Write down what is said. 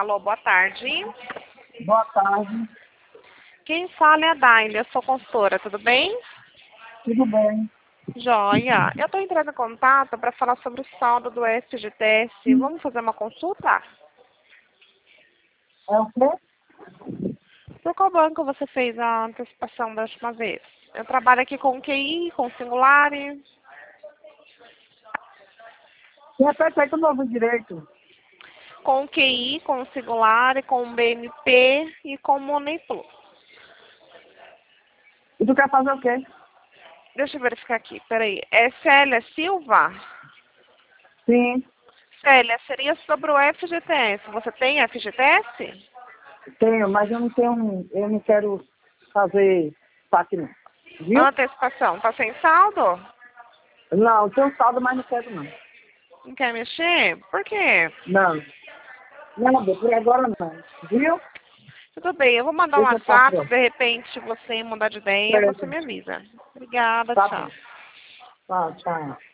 Alô, boa tarde. Boa tarde, Quem fala é a Daile, eu sou consultora, tudo bem? tudo bem? Joia. Eu estou entrando em contato para falar sobre o saldo do FGTS. Vamos fazer uma consulta? É o quê? Por qual banco você fez a antecipação da última vez? Eu trabalho aqui com QI, com Singular, Repete aí que eu não ouvi direito. com QI, com Singular, com BNP e com Money Plus. E tu quer fazer o quê? Deixa eu verificar aqui, peraí. É Célia Silva? Sim, Célia, seria sobre o FGTS. Você tem FGTS? tenho, mas eu não quero fazer saque não. Viu? Antecipação. Tá sem saldo? Não, tenho saldo, mas não quero não. Não quer mexer? Por quê? Não, nada, por agora não. Viu? Tudo bem, eu vou mandar um Deixa eu WhatsApp, passar. de repente você mudar de ideia, você Certo. me avisa. Obrigada, Tá tchau. bom. Tá, tchau.